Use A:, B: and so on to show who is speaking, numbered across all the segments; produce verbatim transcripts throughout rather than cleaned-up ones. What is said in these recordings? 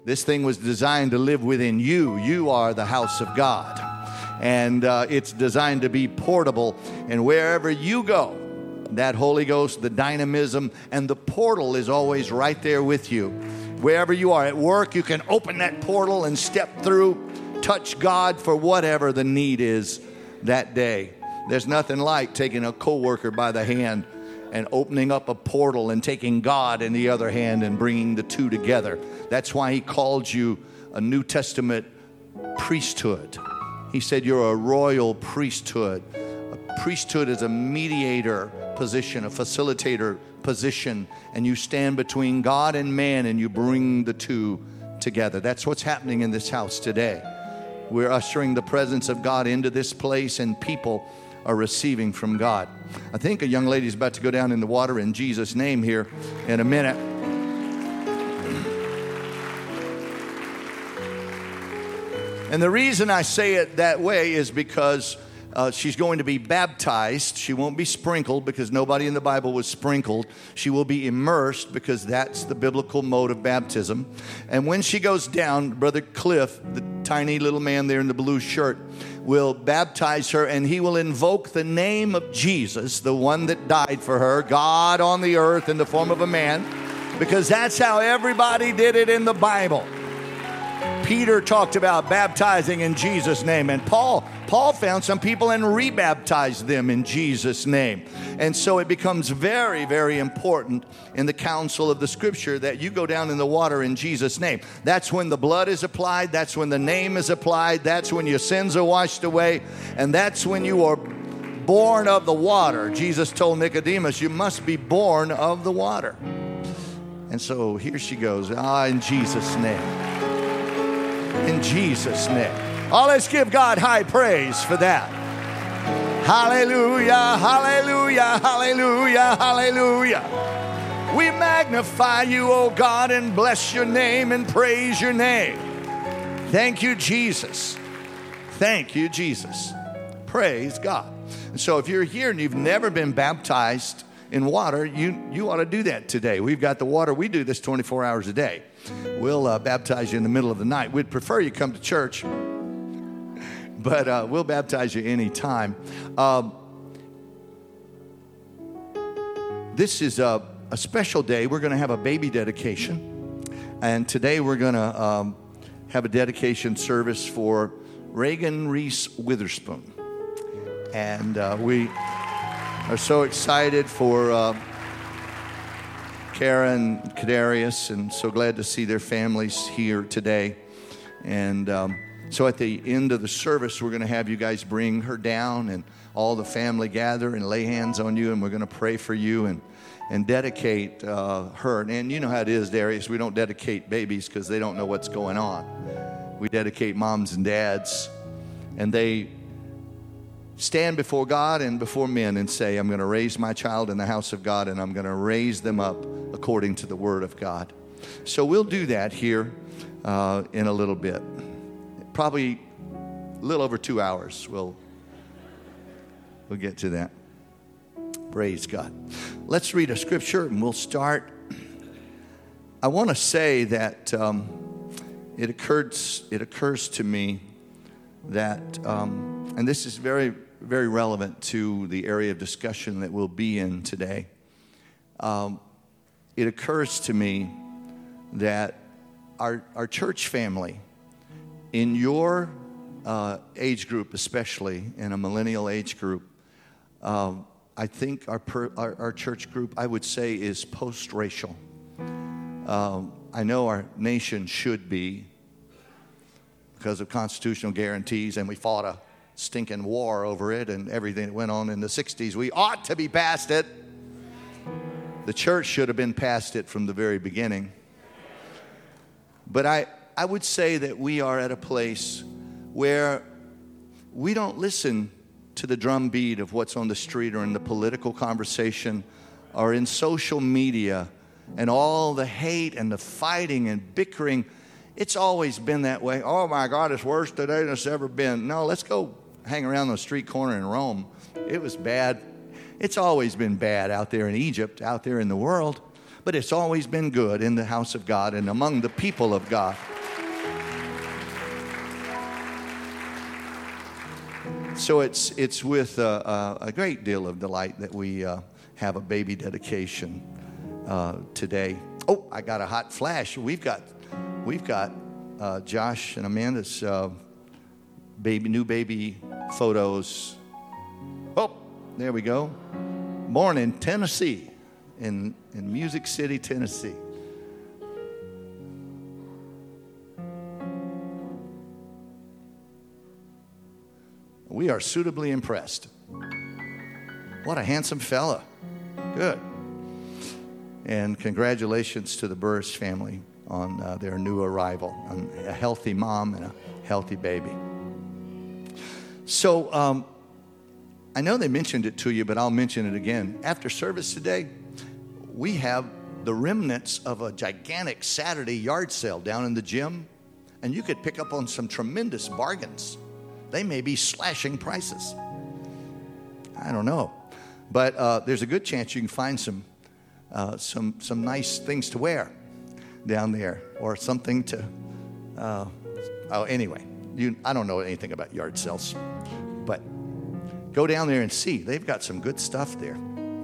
A: This thing was designed to live within you. You are the house of God. And uh, it's designed to be portable. And wherever you go, that Holy Ghost, the dynamism, and the portal is always right there with you. Wherever you are at work, you can open that portal and step through, touch God for whatever the need is that day. There's nothing like taking a coworker by the hand and opening up a portal and taking God in the other hand and bringing the two together. That's why he called you a New Testament priesthood. He said you're a royal priesthood. A priesthood is a mediator position, a facilitator position, and you stand between God and man and you bring the two together. That's what's happening in this house today. We're ushering the presence of God into this place, and people are receiving from God. I think a young lady is about to go down in the water in Jesus' name here in a minute. And the reason I say it that way is because Uh, she's going to be baptized. She won't be sprinkled because nobody in the Bible was sprinkled. She will be immersed because that's the biblical mode of baptism. And when she goes down, Brother Cliff, the tiny little man there in the blue shirt, will baptize her, and he will invoke the name of Jesus, the one that died for her, God on the earth in the form of a man, because that's how everybody did it in the Bible. Peter talked about baptizing in Jesus' name, and Paul Paul found some people and rebaptized them in Jesus' name. And so it becomes very, very important in the counsel of the Scripture that you go down in the water in Jesus' name. That's when the blood is applied. That's when the name is applied. That's when your sins are washed away. And that's when you are born of the water. Jesus told Nicodemus, you must be born of the water. And so here she goes. Ah, in Jesus' name. In Jesus' name. Oh, let's give God high praise for that. Hallelujah, hallelujah, hallelujah, hallelujah. We magnify you, oh God, and bless your name and praise your name. Thank you, Jesus. Thank you, Jesus. Praise God. And so if you're here and you've never been baptized in water, you, you ought to do that today. We've got the water. We do this twenty-four hours a day. We'll uh, baptize you in the middle of the night. We'd prefer you come to church, but uh, we'll baptize you anytime. Um, this is a, a special day. We're going to have a baby dedication. And today we're going to um, have a dedication service for Reagan Reese Witherspoon. And uh, we are so excited for uh, Karen and Kadarius, and so glad to see their families here today. And um, so at the end of the service, we're going to have you guys bring her down, and all the family gather and lay hands on you, and we're going to pray for you and and dedicate uh, her. And you know how it is, Darius. We don't dedicate babies because they don't know what's going on. We dedicate moms and dads, and they stand before God and before men and say, I'm going to raise my child in the house of God, and I'm going to raise them up according to the word of God. So we'll do that here uh, in a little bit. Probably a little over two hours. We'll, we'll get to that. Praise God. Let's read a scripture and we'll start. I want to say that um, it occurs, it occurs to me that, um, and this is very, very relevant to the area of discussion that we'll be in today. Um, it occurs to me that our, our church family, in your uh, age group especially, in a millennial age group, um, I think our, per, our our church group, I would say, is post-racial. Um, I know our nation should be, because of constitutional guarantees, and we fought a stinking war over it and everything that went on in the sixties. We ought to be past it. The church should have been past it from the very beginning. But I, I would say that we are at a place where we don't listen to the drumbeat of what's on the street or in the political conversation or in social media and all the hate and the fighting and bickering. It's always been that way. Oh my God, it's worse today than it's ever been. No, let's go hang around the street corner in Rome. It was bad. It's always been bad out there in Egypt, out there in the world, but it's always been good in the house of God and among the people of God. So it's it's with uh, a great deal of delight that we uh, have a baby dedication uh, today. Oh, I got a hot flash. We've got we've got uh, Josh and Amanda's uh, baby new baby photos. Oh, there we go. Born in Tennessee, in in Music City, Tennessee. We are suitably impressed. What a handsome fella. Good. And congratulations to the Burris family on uh, their new arrival, on a healthy mom and a healthy baby. So um, I know they mentioned it to you, but I'll mention it again. After service today, we have the remnants of a gigantic Saturday yard sale down in the gym, and you could pick up on some tremendous bargains. They may be slashing prices. I don't know. But uh, there's a good chance you can find some uh, some some nice things to wear down there, or something to, uh, oh, anyway. You, I don't know anything about yard sales, but go down there and see. They've got some good stuff there.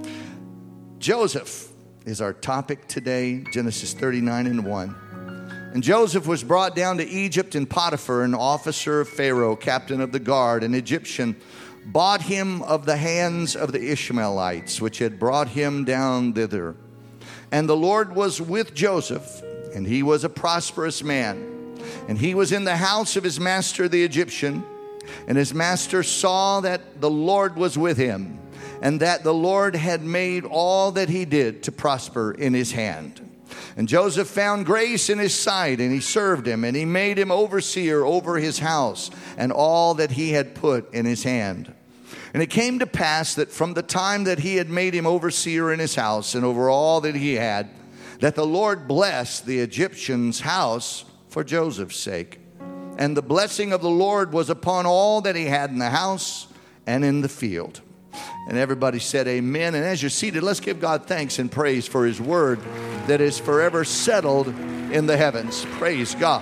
A: Joseph is our topic today, Genesis thirty-nine and one. And Joseph was brought down to Egypt, and Potiphar, an officer of Pharaoh, captain of the guard, an Egyptian, bought him of the hands of the Ishmaelites, which had brought him down thither. And the Lord was with Joseph, and he was a prosperous man. And he was in the house of his master the Egyptian. And his master saw that the Lord was with him, and that the Lord had made all that he did to prosper in his hand. And Joseph found grace in his sight, and he served him, and he made him overseer over his house and all that he had put in his hand. And it came to pass that from the time that he had made him overseer in his house and over all that he had, that the Lord blessed the Egyptian's house for Joseph's sake. And the blessing of the Lord was upon all that he had in the house and in the field. And everybody said amen. And as you're seated, let's give God thanks and praise for his word that is forever settled in the heavens. Praise God.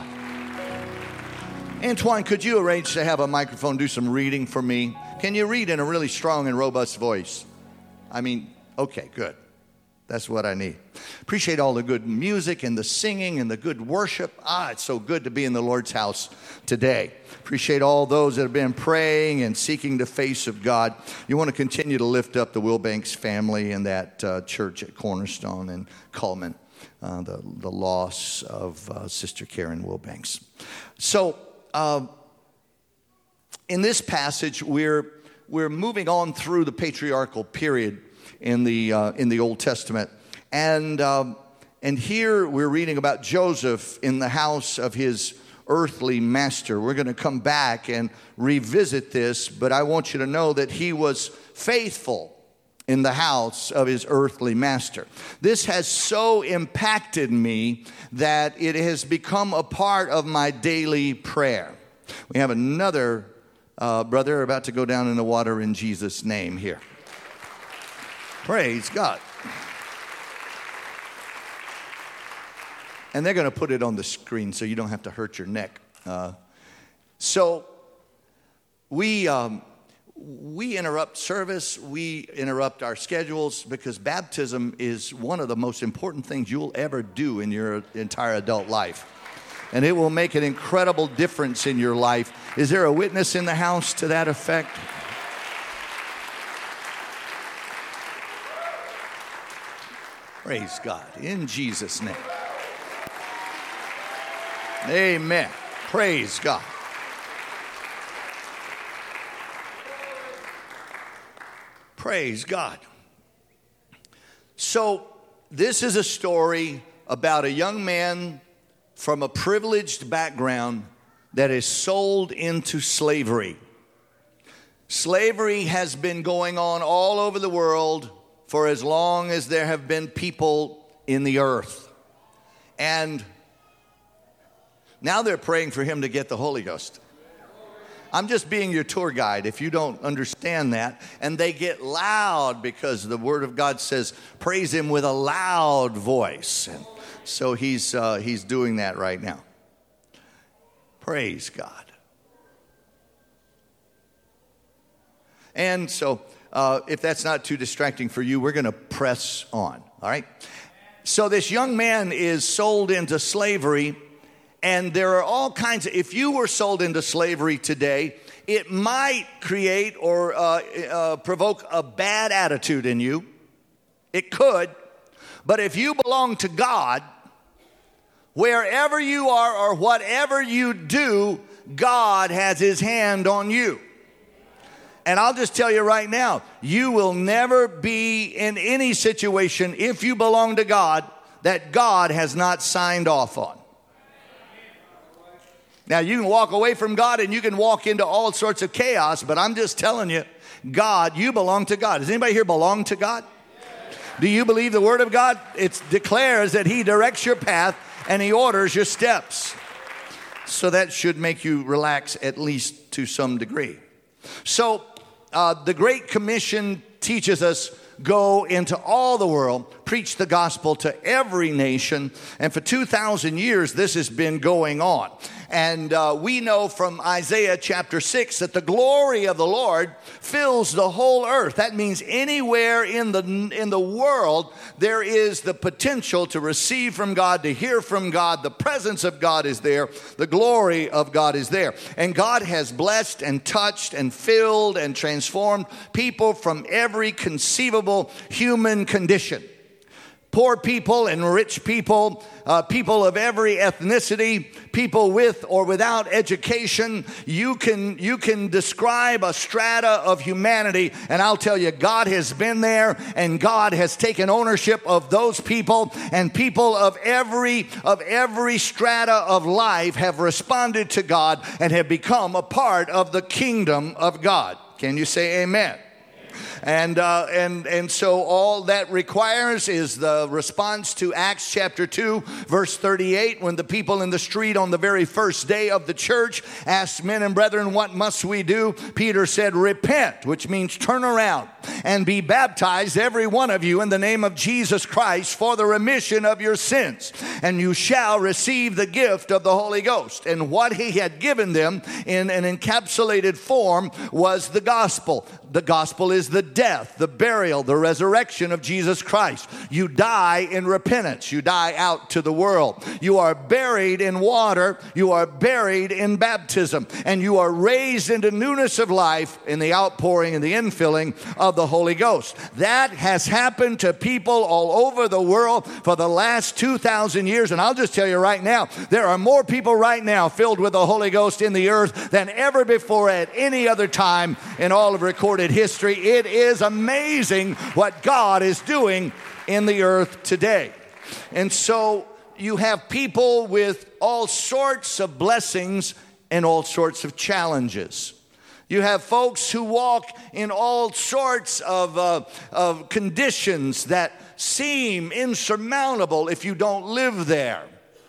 A: Antoine, could you arrange to have a microphone do some reading for me? Can you read in a really strong and robust voice? I mean, okay, good. That's what I need. Appreciate all the good music and the singing and the good worship. Ah, it's so good to be in the Lord's house today. Appreciate all those that have been praying and seeking the face of God. You want to continue to lift up the Wilbanks family and that uh, church at Cornerstone and Cullman, uh, the, the loss of uh, Sister Karen Wilbanks. So, uh, in this passage, we're we're moving on through the patriarchal period in the uh, in the Old Testament, and um, and here we're reading about Joseph in the house of his earthly master. We're going to come back and revisit this, but I want you to know that he was faithful in the house of his earthly master. This has so impacted me that it has become a part of my daily prayer. We have another uh, brother about to go down in the water in Jesus' name here. Praise God. And they're going to put it on the screen so you don't have to hurt your neck. Uh, so we um, we interrupt service. We interrupt our schedules because baptism is one of the most important things you'll ever do in your entire adult life. And it will make an incredible difference in your life. Is there a witness in the house to that effect? Praise God. In Jesus' name. Amen. Praise God. Praise God. So, this is a story about a young man from a privileged background that is sold into slavery. Slavery has been going on all over the world for as long as there have been people in the earth. And now they're praying for him to get the Holy Ghost. I'm just being your tour guide if you don't understand that. And they get loud because the Word of God says, praise him with a loud voice. And so he's uh, he's doing that right now. Praise God. And so uh, if that's not too distracting for you, we're going to press on, all right? So this young man is sold into slavery, and there are all kinds of, if you were sold into slavery today, it might create or uh, uh, provoke a bad attitude in you. It could. But if you belong to God, wherever you are or whatever you do, God has his hand on you. And I'll just tell you right now, you will never be in any situation, if you belong to God, that God has not signed off on. Now, you can walk away from God and you can walk into all sorts of chaos, but I'm just telling you, God, you belong to God. Does anybody here belong to God? Do you believe the Word of God? It declares that he directs your path and he orders your steps. So that should make you relax at least to some degree. So uh, the Great Commission teaches us, go into all the world, preach the gospel to every nation. And for two thousand years, this has been going on. And uh, we know from Isaiah chapter six that the glory of the Lord fills the whole earth. That means anywhere in the in the world there is the potential to receive from God, to hear from God. The presence of God is there. The glory of God is there. And God has blessed and touched and filled and transformed people from every conceivable human condition. Poor people and rich people, uh, people of every ethnicity, people with or without education. You can, you can describe a strata of humanity, and I'll tell you, God has been there, and God has taken ownership of those people, and people of every, of every strata of life have responded to God and have become a part of the kingdom of God. Can you say amen? And, uh, and, and so all that requires is the response to Acts chapter two, verse thirty-eight, when the people in the street on the very first day of the church asked, men and brethren, what must we do? Peter said, repent, which means turn around, and be baptized, every one of you, in the name of Jesus Christ for the remission of your sins, and you shall receive the gift of the Holy Ghost. And what he had given them in an encapsulated form was the gospel. The gospel is the death, the burial, the resurrection of Jesus Christ. You die in repentance. You die out to the world. You are buried in water. You are buried in baptism. And you are raised into newness of life in the outpouring and the infilling of the Holy Ghost. That has happened to people all over the world for the last two thousand years. And I'll just tell you right now, there are more people right now filled with the Holy Ghost in the earth than ever before at any other time in all of recorded history. It is amazing what God is doing in the earth today. And so you have people with all sorts of blessings and all sorts of challenges. You have folks who walk in all sorts of, uh, of conditions that seem insurmountable if you don't live there.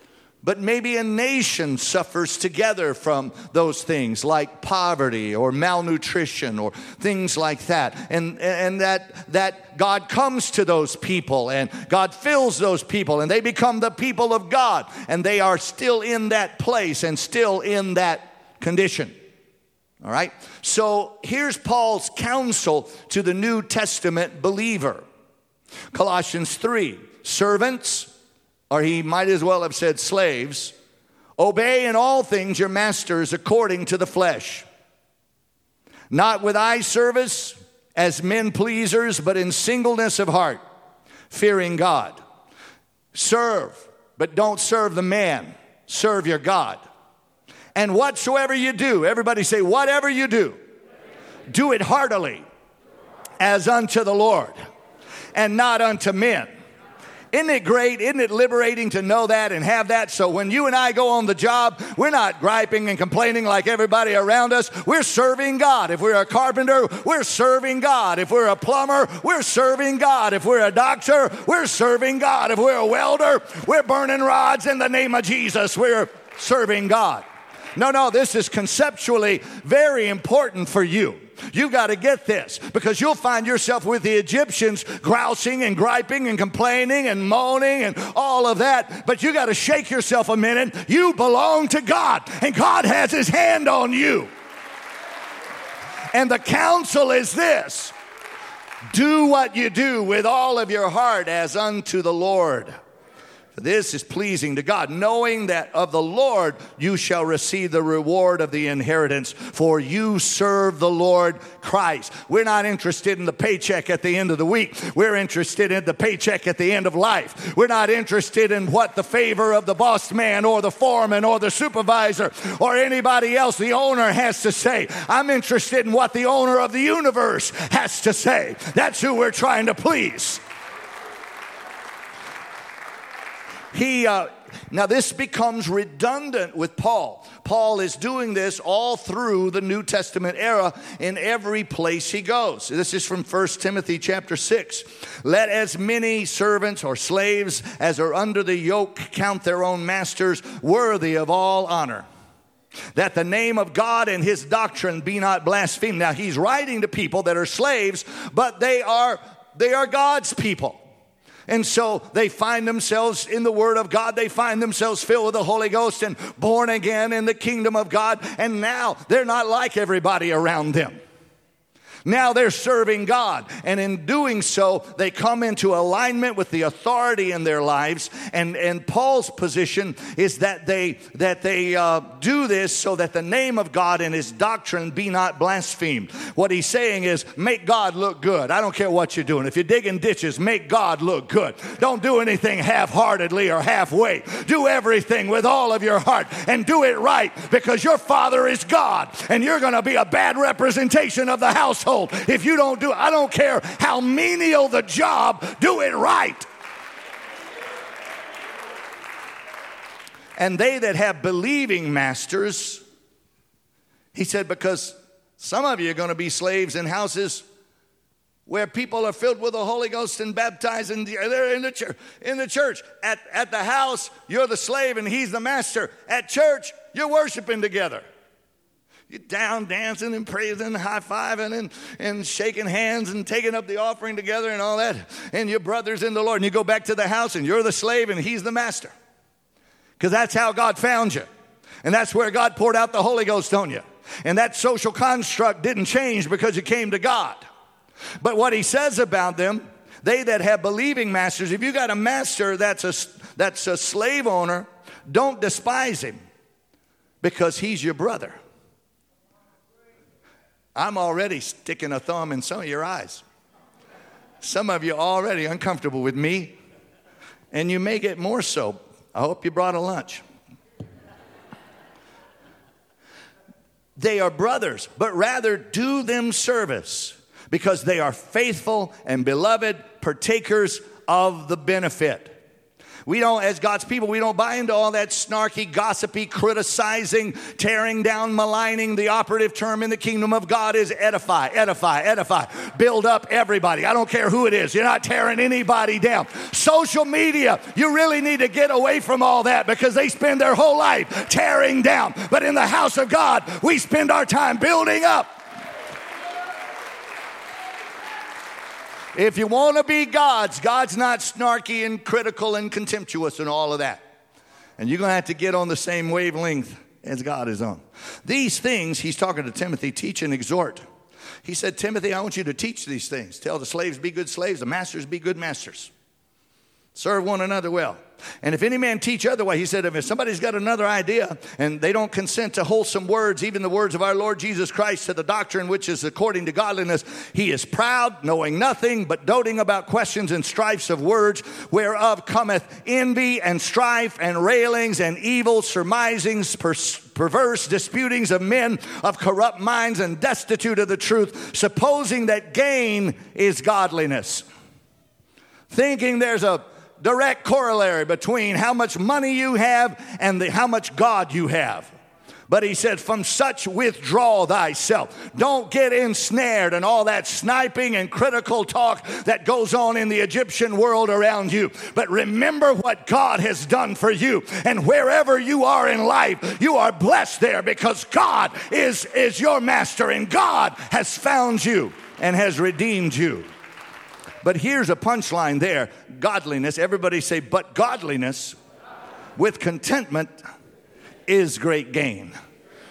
A: But maybe a nation suffers together from those things like poverty or malnutrition or things like that. And, and that, that God comes to those people and God fills those people and they become the people of God. And they are still in that place and still in that condition. All right? So here's Paul's counsel to the New Testament believer. Colossians three, servants, or he might as well have said slaves, obey in all things your masters according to the flesh, not with eye service as men pleasers, but in singleness of heart, fearing God. Serve, but don't serve the man. Serve your God. And whatsoever you do, everybody say, whatever you do, do it heartily as unto the Lord and not unto men. Isn't it great? Isn't it liberating to know that and have that? So when you and I go on the job, we're not griping and complaining like everybody around us. We're serving God. If we're a carpenter, we're serving God. If we're a plumber, we're serving God. If we're a doctor, we're serving God. If we're a welder, we're burning rods in the name of Jesus. We're serving God. No, no, this is conceptually very important for you. You've got to get this, because you'll find yourself with the Egyptians grousing and griping and complaining and moaning and all of that. But you got to shake yourself a minute. You belong to God, and God has his hand on you. And the counsel is this: do what you do with all of your heart as unto the Lord. For this is pleasing to God, knowing that of the Lord you shall receive the reward of the inheritance, for you serve the Lord Christ. We're not interested in the paycheck at the end of the week. We're interested in the paycheck at the end of life. We're not interested in what the favor of the boss man or the foreman or the supervisor or anybody else, the owner, has to say. I'm interested in what the owner of the universe has to say. That's who we're trying to please. He, uh, now this becomes redundant with Paul. Paul is doing this all through the New Testament era in every place he goes. This is from First Timothy chapter six. Let as many servants or slaves as are under the yoke count their own masters worthy of all honor, that the name of God and his doctrine be not blasphemed. Now he's writing to people that are slaves, but they are, they are God's people. And so they find themselves in the Word of God. They find themselves filled with the Holy Ghost and born again in the kingdom of God. And now they're not like everybody around them. Now they're serving God. And in doing so, they come into alignment with the authority in their lives. And, and Paul's position is that they, that they uh, do this so that the name of God and his doctrine be not blasphemed. What he's saying is, make God look good. I don't care what you're doing. If you're digging ditches, make God look good. Don't do anything half-heartedly or halfway. Do everything with all of your heart and do it right, because your Father is God. And you're going to be a bad representation of the household if you don't do it. I don't care how menial the job, do it right. And they that have believing masters, he said, because some of you are going to be slaves in houses where people are filled with the Holy Ghost and baptized, and they're in the church. In the church, at, at the house, you're the slave and he's the master. At church, you're worshiping together. You're down dancing and praising and high-fiving and, and shaking hands and taking up the offering together and all that. And your brother's in the Lord. And you go back to the house and you're the slave and he's the master. Because that's how God found you. And that's where God poured out the Holy Ghost on you. And that social construct didn't change because you came to God. But what he says about them, they that have believing masters, if you got a master that's a, that's a slave owner, don't despise him, because he's your brother. I'm already sticking a thumb in some of your eyes. Some of you are already uncomfortable with me, and you may get more so. I hope you brought a lunch. They are brothers, but rather do them service, because they are faithful and beloved partakers of the benefit. We don't, as God's people, we don't buy into all that snarky, gossipy, criticizing, tearing down, maligning. The operative term in the kingdom of God is edify, edify, edify. Build up everybody. I don't care who it is. You're not tearing anybody down. Social media, you really need to get away from all that, because they spend their whole life tearing down. But in the house of God, we spend our time building up. If you want to be God's, God's not snarky and critical and contemptuous and all of that. And you're going to have to get on the same wavelength as God is on. These things, he's talking to Timothy, teach and exhort. He said, Timothy, I want you to teach these things. Tell the slaves, be good slaves. The masters, be good masters. Serve one another well. And if any man teach otherwise, he said, if somebody's got another idea and they don't consent to wholesome words, even the words of our Lord Jesus Christ, to the doctrine which is according to godliness, he is proud, knowing nothing, but doting about questions and strifes of words, whereof cometh envy and strife and railings and evil surmisings, pers- perverse disputings of men of corrupt minds and destitute of the truth, supposing that gain is godliness. Thinking there's a direct corollary between how much money you have and the, how much God you have. But he said, from such withdraw thyself. Don't get ensnared in all that sniping and critical talk that goes on in the Egyptian world around you. But remember what God has done for you. And wherever you are in life, you are blessed there, because God is, is your master, and God has found you and has redeemed you. But here's a punchline there. Godliness. Everybody say, but godliness with contentment is great gain.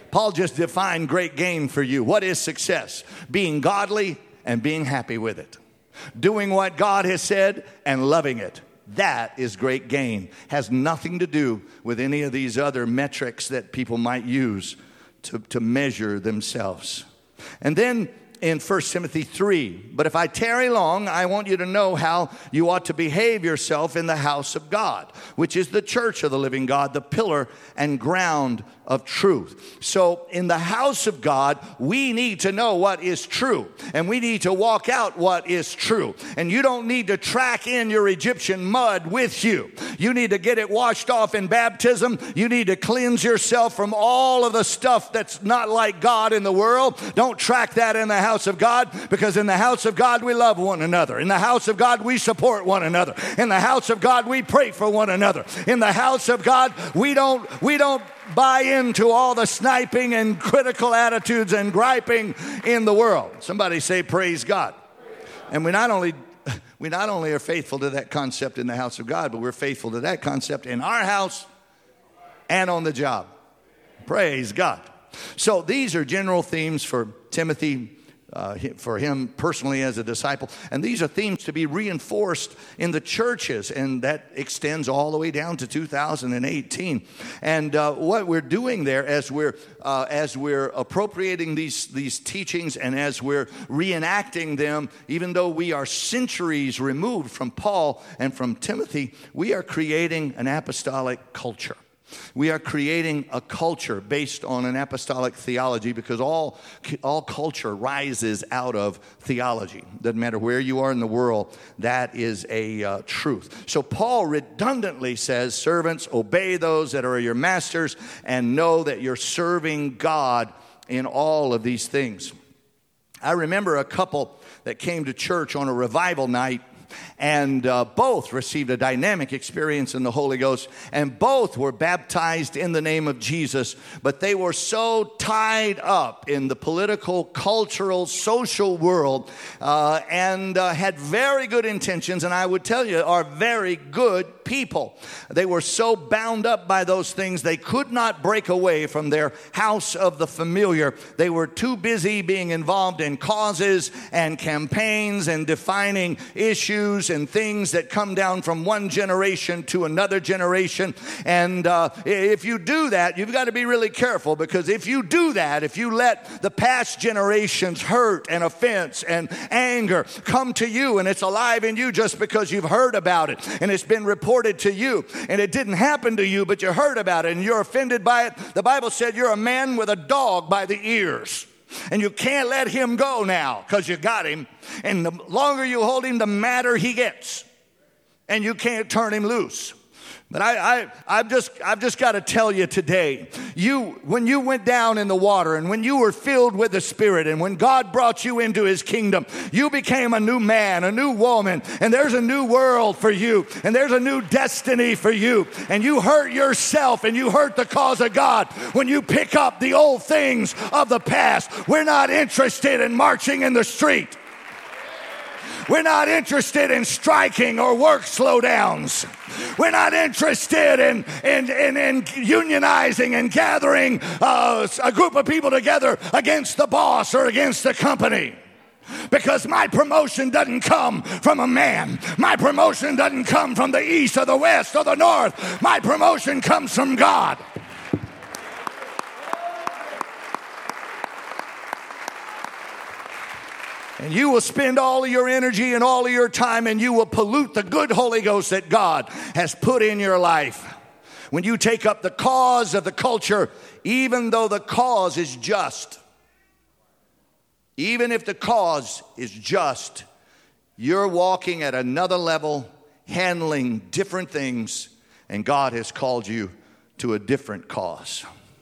A: Paul just defined great gain for you. What is success? Being godly and being happy with it. Doing what God has said and loving it. That is great gain. Has nothing to do with any of these other metrics that people might use to, to measure themselves. And then in First Timothy three, but if I tarry long, I want you to know how you ought to behave yourself in the house of God, which is the church of the living God, the pillar and ground of truth. So in the house of God, we need to know what is true, and we need to walk out what is true. And you don't need to track in your Egyptian mud with you. You need to get it washed off in baptism. You need to cleanse yourself from all of the stuff that's not like God in the world. Don't track that in the house of God, because in the house of God we love one another. In the house of God we support one another. In the house of God we pray for one another. In the house of God we don't we don't buy into all the sniping and critical attitudes and griping in the world. Somebody say praise God. And we not only we not only are faithful to that concept in the house of God, but we're faithful to that concept in our house and on the job. Praise God. So these are general themes for Timothy, uh, for him personally as a disciple. And these are themes to be reinforced in the churches. And that extends all the way down to two thousand eighteen. And uh, what we're doing there as we're uh, as we're appropriating these, these teachings and as we're reenacting them, even though we are centuries removed from Paul and from Timothy, we are creating an apostolic culture. We are creating a culture based on an apostolic theology, because all, all culture rises out of theology. Doesn't matter where you are in the world, that is a uh, truth. So Paul redundantly says, servants, obey those that are your masters and know that you're serving God in all of these things. I remember a couple that came to church on a revival night, and uh, both received a dynamic experience in the Holy Ghost, and both were baptized in the name of Jesus, but they were so tied up in the political, cultural, social world, uh, and uh, had very good intentions, and I would tell you are very good people. They were so bound up by those things, they could not break away from their house of the familiar. They were too busy being involved in causes and campaigns and defining issues and things that come down from one generation to another generation. And uh, if you do that, you've got to be really careful, because if you do that, if you let the past generation's hurt and offense and anger come to you, and it's alive in you just because you've heard about it and it's been reported to you and it didn't happen to you, but you heard about it and you're offended by it, the Bible said you're a man with a dog by the ears. And you can't let him go now because you got him. And the longer you hold him, the madder he gets. And you can't turn him loose. But I, I, I've just, I've just got to tell you today, you, when you went down in the water and when you were filled with the Spirit and when God brought you into His kingdom, you became a new man, a new woman, and there's a new world for you, and there's a new destiny for you. And you hurt yourself and you hurt the cause of God when you pick up the old things of the past. We're not interested in marching in the street. We're not interested in striking or work slowdowns. We're not interested in, in, in, in unionizing and gathering uh, a group of people together against the boss or against the company. Because my promotion doesn't come from a man. My promotion doesn't come from the east or the west or the north. My promotion comes from God. And you will spend all of your energy and all of your time, and you will pollute the good Holy Ghost that God has put in your life. When you take up the cause of the culture, even though the cause is just, even if the cause is just, you're walking at another level, handling different things, and God has called you to a different cause.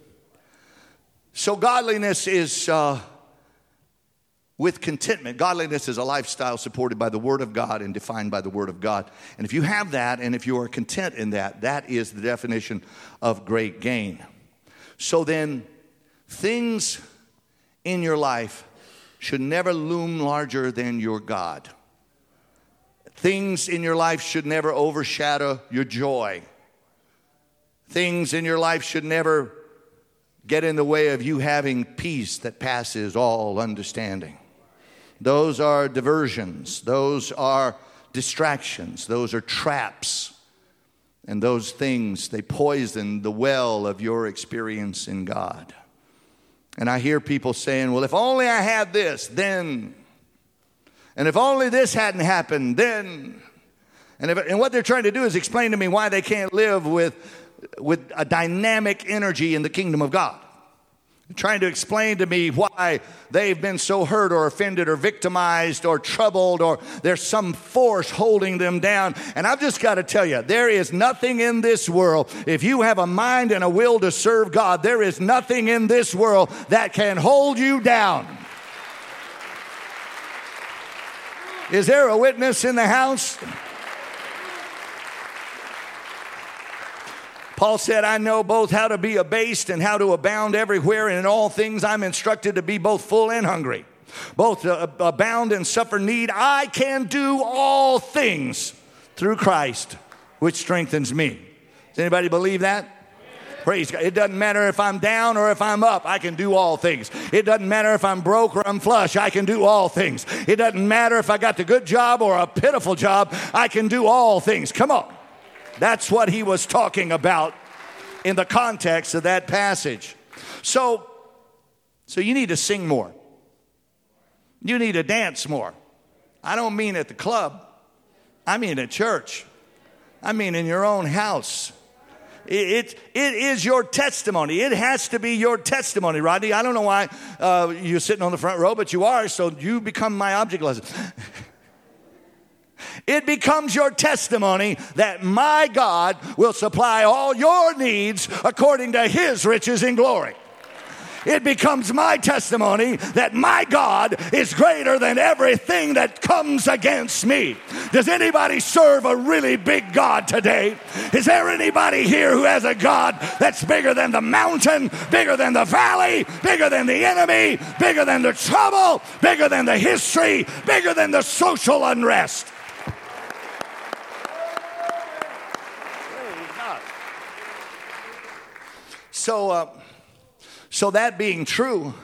A: So godliness is... Uh, With contentment. Godliness is a lifestyle supported by the Word of God and defined by the Word of God. And if you have that, and if you are content in that, that is the definition of great gain. So then, things in your life should never loom larger than your God. Things in your life should never overshadow your joy. Things in your life should never get in the way of you having peace that passes all understanding. Those are diversions. Those are distractions. Those are traps. And those things, they poison the well of your experience in God. And I hear people saying, well, if only I had this, then. And if only this hadn't happened, then. And, if, and what they're trying to do is explain to me why they can't live with, with a dynamic energy in the kingdom of God. They're trying to explain to me why they've been so hurt or offended or victimized or troubled, or there's some force holding them down. And I've just got to tell you, there is nothing in this world, if you have a mind and a will to serve God, there is nothing in this world that can hold you down. Is there a witness in the house? Paul said, I know both how to be abased and how to abound everywhere, and in all things I'm instructed to be both full and hungry, both uh, abound and suffer need. I can do all things through Christ, which strengthens me. Does anybody believe that? Praise God. It doesn't matter if I'm down or if I'm up. I can do all things. It doesn't matter if I'm broke or I'm flush. I can do all things. It doesn't matter if I got the good job or a pitiful job. I can do all things. Come on. That's what he was talking about in the context of that passage. So, so you need to sing more. You need to dance more. I don't mean at the club. I mean at church. I mean in your own house. It, it, it is your testimony. It has to be your testimony, Rodney. I don't know why uh, you're sitting on the front row, but you are, so you become my object lesson. It becomes your testimony that my God will supply all your needs according to his riches in glory. It becomes my testimony that my God is greater than everything that comes against me. Does anybody serve a really big God today? Is there anybody here who has a God that's bigger than the mountain, bigger than the valley, bigger than the enemy, bigger than the trouble, bigger than the history, bigger than the social unrest? So, uh, so that being true,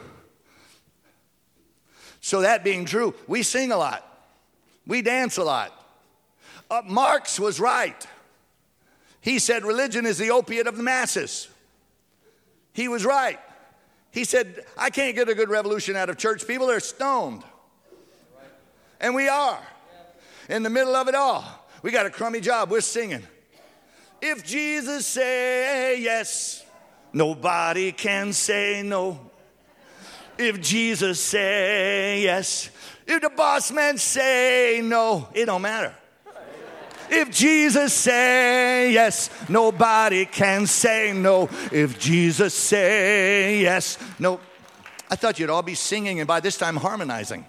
A: so that being true, we sing a lot. We dance a lot. Uh, Marx was right. He said religion is the opiate of the masses. He was right. He said, I can't get a good revolution out of church people. They're stoned. And we are. In the middle of it all. We got a crummy job. We're singing. If Jesus say yes, nobody can say no. If Jesus say yes, if the boss man say no, it don't matter. If Jesus say yes, nobody can say no. If Jesus say yes, no. I thought you'd all be singing and by this time harmonizing.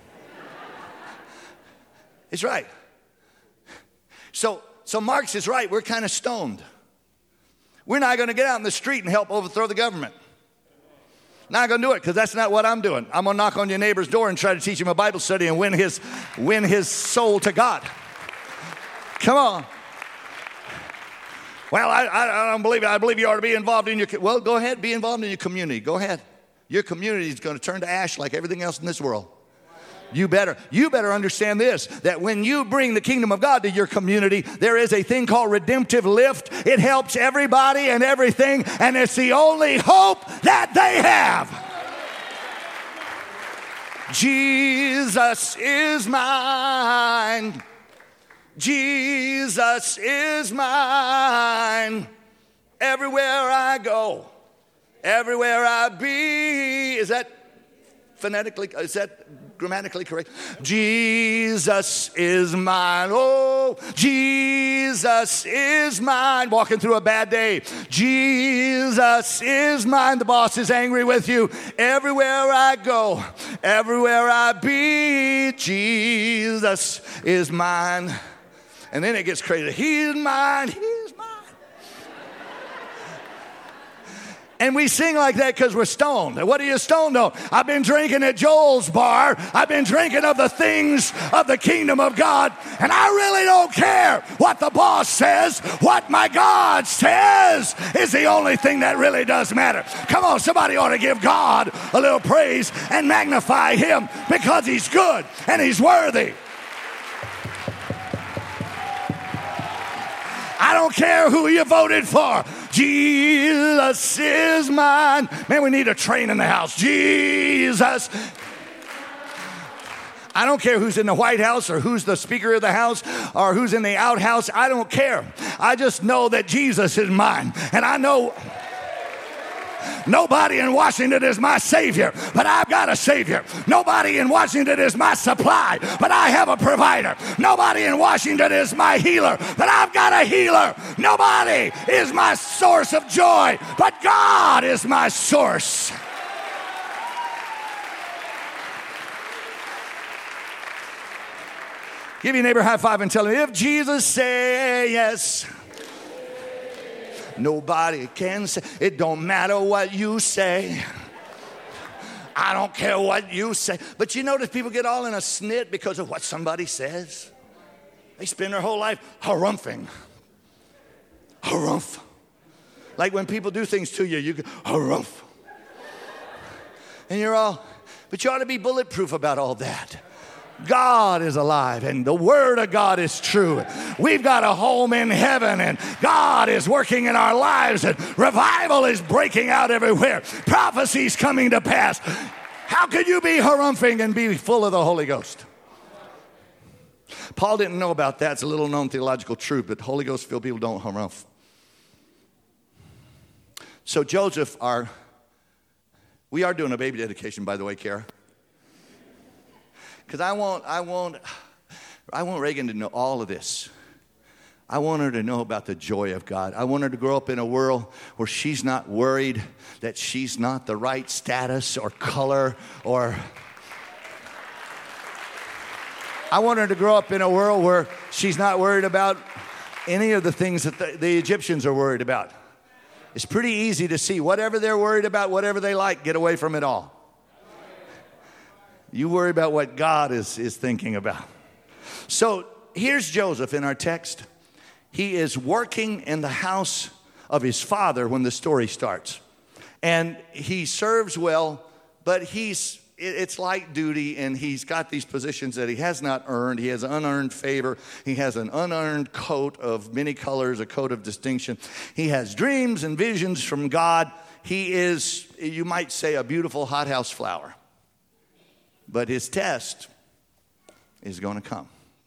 A: It's right. So, so Marx is right. We're kind of stoned. We're not going to get out in the street and help overthrow the government. Not going to do it because that's not what I'm doing. I'm going to knock on your neighbor's door and try to teach him a Bible study and win his, win his soul to God. Come on. Well, I, I, I don't believe it. I believe you ought to be involved in your, well, go ahead, be involved in your community. Go ahead. Your community is going to turn to ash like everything else in this world. You better, you better understand this, that when you bring the kingdom of God to your community, there is a thing called redemptive lift. It helps everybody and everything, and it's the only hope that they have. Jesus is mine. Jesus is mine. Everywhere I go, everywhere I be. Is that phonetically, is that grammatically correct? Jesus is mine. Oh, Jesus is mine. Walking through a bad day. Jesus is mine. The boss is angry with you. Everywhere I go, everywhere I be, Jesus is mine. And then it gets crazy. He's mine. He's mine. And we sing like that because we're stoned. What are you stoned on? I've been drinking at Joel's bar. I've been drinking of the things of the kingdom of God. And I really don't care what the boss says. What my God says is the only thing that really does matter. Come on, somebody ought to give God a little praise and magnify him because he's good and he's worthy. I don't care who you voted for. Jesus is mine. Man, we need a train in the house. Jesus. I don't care who's in the White House or who's the Speaker of the House or who's in the outhouse. I don't care. I just know that Jesus is mine. And I know nobody in Washington is my Savior, but I've got a Savior. Nobody in Washington is my supply, but I have a provider. Nobody in Washington is my healer, but I've got a healer. Nobody is my source of joy, but God is my source. Give your neighbor a high five and tell him, if Jesus say yes, nobody can say. It don't matter what you say. I don't care what you say. But you notice people get all in a snit because of what somebody says. They spend their whole life harumphing. Harumph. Like when people do things to you, you go harumph. And you're all, but you ought to be bulletproof about all that. God is alive and the word of God is true. We've got a home in heaven and God is working in our lives and revival is breaking out everywhere. Prophecy's coming to pass. How could you be harumphing and be full of the Holy Ghost? Paul didn't know about that. It's a little known theological truth, but Holy Ghost filled people don't harumph. So Joseph, our, we are doing a baby dedication, by the way, Kara. Because I want, I want, I want Reagan to know all of this. I want her to know about the joy of God. I want her to grow up in a world where she's not worried that she's not the right status or color or... I want her to grow up in a world where she's not worried about any of the things that the, the Egyptians are worried about. It's pretty easy to see whatever they're worried about, whatever they like, get away from it all. You worry about what God is, is thinking about. So here's Joseph in our text. He is working in the house of his father when the story starts. And he serves well, but he's it's light duty, and he's got these positions that he has not earned. He has unearned favor. He has an unearned coat of many colors, a coat of distinction. He has dreams and visions from God. He is, you might say, a beautiful hothouse flower. But his test is going to come.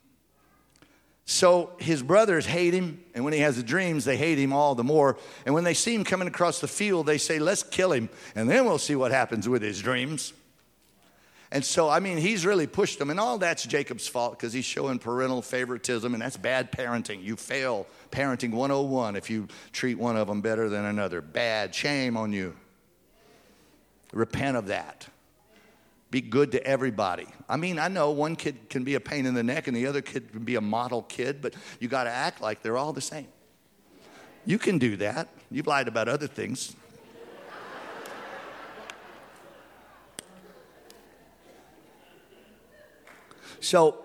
A: So his brothers hate him, and when he has the dreams, they hate him all the more. And when they see him coming across the field, they say, let's kill him, and then we'll see what happens with his dreams. And so, I mean, he's really pushed them, and all that's Jacob's fault because he's showing parental favoritism, and that's bad parenting. You fail parenting one oh one if you treat one of them better than another. Bad. Shame on you. Repent of that. Be good to everybody. I mean, I know one kid can be a pain in the neck and the other kid can be a model kid, but you got to act like they're all the same. You can do that. You've lied about other things. So,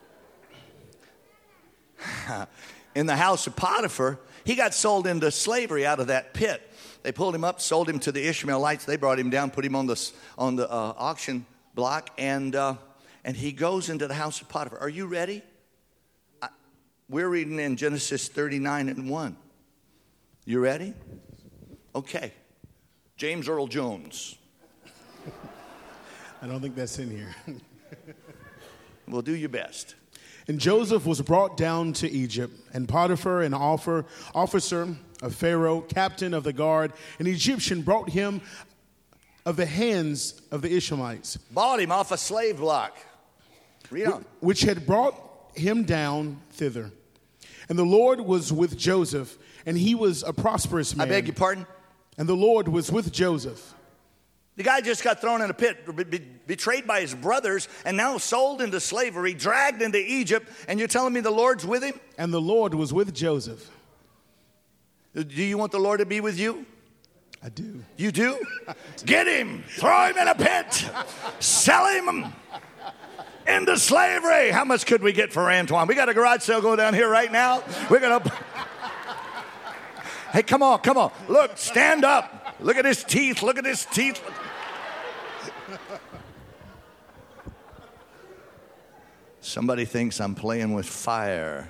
A: in the house of Potiphar, he got sold into slavery out of that pit. They pulled him up, sold him to the Ishmaelites. They brought him down, put him on the, on the uh, auction block, and uh, and he goes into the house of Potiphar. Are you ready? I, we're reading in Genesis thirty-nine and one. You ready? Okay. James Earl Jones.
B: I don't think that's in here.
A: Well, do your best.
B: And Joseph was brought down to Egypt, and Potiphar, an officer of Pharaoh, captain of the guard, an Egyptian, brought him of the hands of the Ishmaelites.
A: Bought him off a slave block. Read on.
B: Which had brought him down thither. And the Lord was with Joseph, and he was a prosperous man.
A: I beg your pardon?
B: And the Lord was with Joseph.
A: The guy just got thrown in a pit, be- be- betrayed by his brothers, and now sold into slavery, dragged into Egypt, and you're telling me the Lord's with him?
B: And the Lord was with Joseph.
A: Do you want the Lord to be with you?
B: I do.
A: You do? Get him. Throw him in a pit. Sell him into slavery. How much could we get for Antoine? We got a garage sale going down here right now. We're going to... Hey, come on, come on. Look, stand up. Look at his teeth. Look at his teeth. Somebody thinks I'm playing with fire.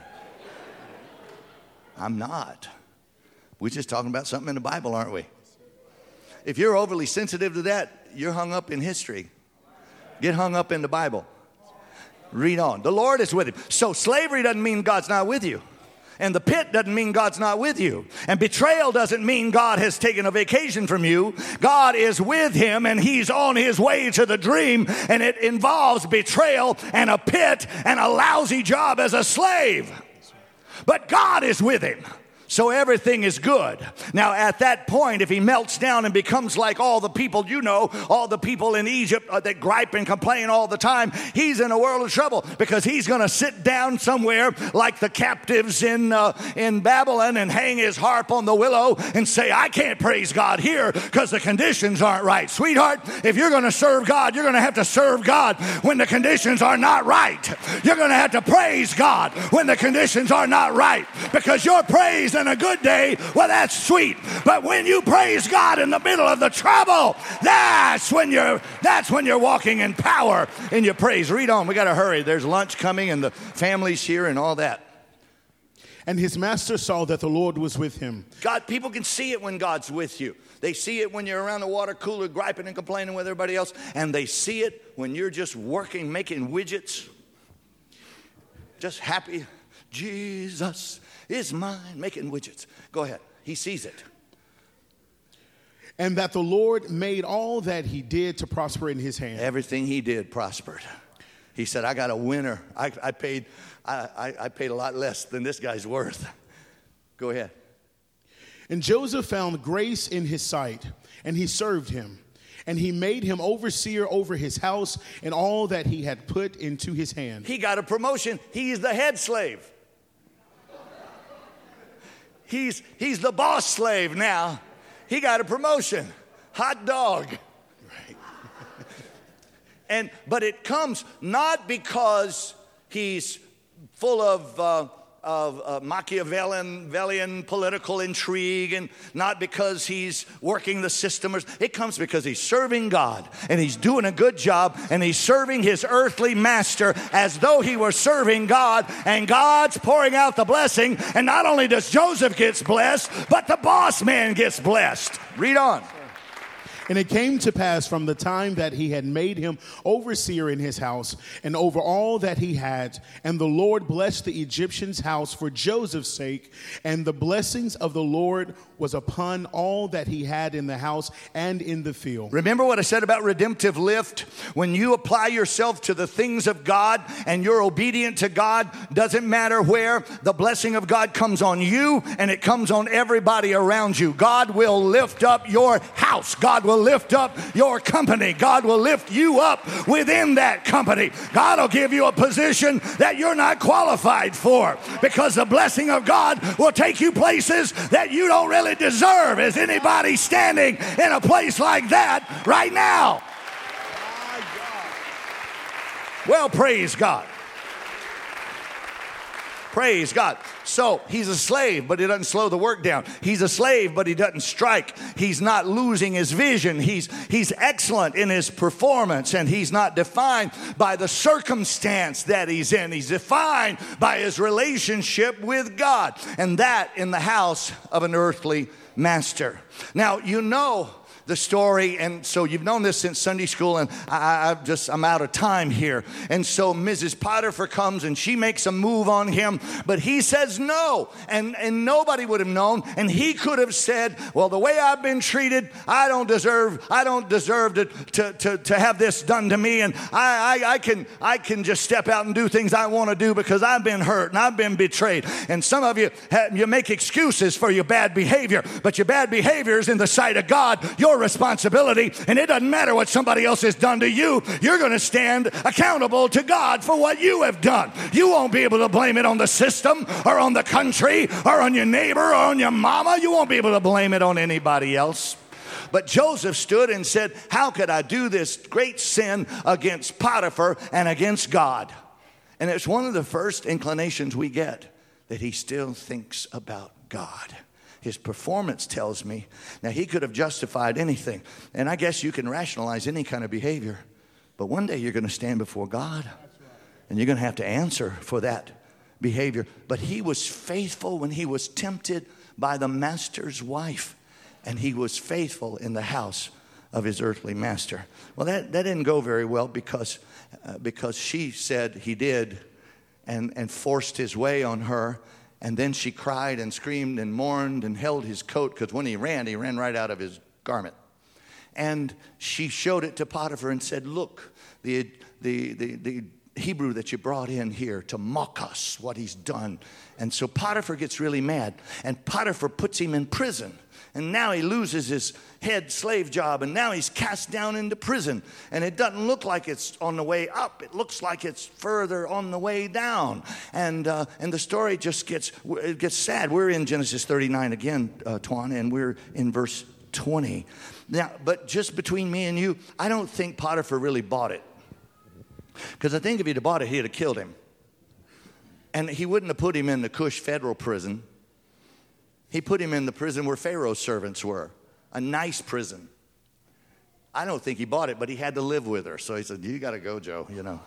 A: I'm not. We're just talking about something in the Bible, aren't we? If you're overly sensitive to that, you're hung up in history. Get hung up in the Bible. Read on. The Lord is with him. So slavery doesn't mean God's not with you. And the pit doesn't mean God's not with you. And betrayal doesn't mean God has taken a vacation from you. God is with him and he's on his way to the dream. And it involves betrayal and a pit and a lousy job as a slave. But God is with him. So everything is good. Now at that point, if he melts down and becomes like all the people you know, all the people in Egypt uh, that gripe and complain all the time, he's in a world of trouble because he's going to sit down somewhere like the captives in, uh, in Babylon and hang his harp on the willow and say, I can't praise God here because the conditions aren't right. Sweetheart, if you're going to serve God, you're going to have to serve God when the conditions are not right. You're going to have to praise God when the conditions are not right because your praise and a good day, well, that's sweet. But when you praise God in the middle of the trouble, that's when you're that's when you're walking in power in your praise. Read on. We got to hurry. There's lunch coming and the family's here and all that.
B: And his master saw that the Lord was with him.
A: God, people can see it when God's with you. They see it when you're around the water cooler griping and complaining with everybody else. And they see it when you're just working, making widgets. Just happy. Jesus is mine, making widgets. Go ahead. He sees it.
B: And that the Lord made all that he did to prosper in his hand.
A: Everything he did prospered. He said, I got a winner. I, I paid I, I, I paid a lot less than this guy's worth. Go ahead.
B: And Joseph found grace in his sight, and he served him. And he made him overseer over his house and all that he had put into his hand.
A: He got a promotion. He's the head slave. He's, he's the boss slave now. He got a promotion. Hot dog.
B: Right.
A: and but it comes not because he's full of, uh, of uh, Machiavellian Machiavellian political intrigue and not because he's working the system. It comes because he's serving God and he's doing a good job and he's serving his earthly master as though he were serving God, and God's pouring out the blessing, and not only does Joseph get blessed, but the boss man gets blessed. Read on.
B: And it came to pass from the time that he had made him overseer in his house and over all that he had, and the Lord blessed the Egyptian's house for Joseph's sake, and the blessings of the Lord was upon all that he had in the house and in the field.
A: Remember what I said about redemptive lift? When you apply yourself to the things of God and you're obedient to God, doesn't matter where, the blessing of God comes on you and it comes on everybody around you. God will lift up your house. God will lift up your company. God will lift you up within that company. God will give you a position that you're not qualified for, because the blessing of God will take you places that you don't really deserve. Is anybody standing in a place like that right now? Well, praise God. Praise God. So he's a slave, but he doesn't slow the work down. He's a slave, but he doesn't strike. He's not losing his vision. He's, he's excellent in his performance, and he's not defined by the circumstance that he's in. He's defined by his relationship with God, and that in the house of an earthly master. Now, you know the story, and so you've known this since Sunday school, and I, I just I'm out of time here. And so Missus Potiphar comes and she makes a move on him, but he says no, and and nobody would have known. And he could have said, well, the way I've been treated, I don't deserve I don't deserve to to to, to have this done to me, and I, I I can I can just step out and do things I want to do because I've been hurt and I've been betrayed. And some of you have, you make excuses for your bad behavior, but your bad behavior is in the sight of God your responsibility, and it doesn't matter what somebody else has done to you. You're going to stand accountable to God for what you have done. You won't be able to blame it on the system or on the country or on your neighbor or on your mama. You won't be able to blame it on anybody else. But Joseph stood and said, how could I do this great sin against Potiphar and against God? And it's one of the first inclinations we get, that he still thinks about God. His performance tells me. Now, he could have justified anything. And I guess you can rationalize any kind of behavior. But one day you're going to stand before God. And you're going to have to answer for that behavior. But he was faithful when he was tempted by the master's wife. And he was faithful in the house of his earthly master. Well, that, that didn't go very well because, uh, because she said he did and, and forced his way on her. And then she cried and screamed and mourned and held his coat, because when he ran, he ran right out of his garment. And she showed it to Potiphar and said, look, the, the, the, the Hebrew that you brought in here to mock us, what he's done. And so Potiphar gets really mad. And Potiphar puts him in prison. And now he loses his head slave job. And now he's cast down into prison. And it doesn't look like it's on the way up. It looks like it's further on the way down. And uh, and the story just gets, it gets sad. We're in Genesis thirty-nine again, uh, Twan, and we're in verse twenty. Now, but just between me and you, I don't think Potiphar really bought it. Because I think if he'd have bought it, he'd have killed him. And he wouldn't have put him in the Cush federal prison. He put him in the prison where Pharaoh's servants were, a nice prison. I don't think he bought it, but he had to live with her. So he said, you got to go, Joe, you know.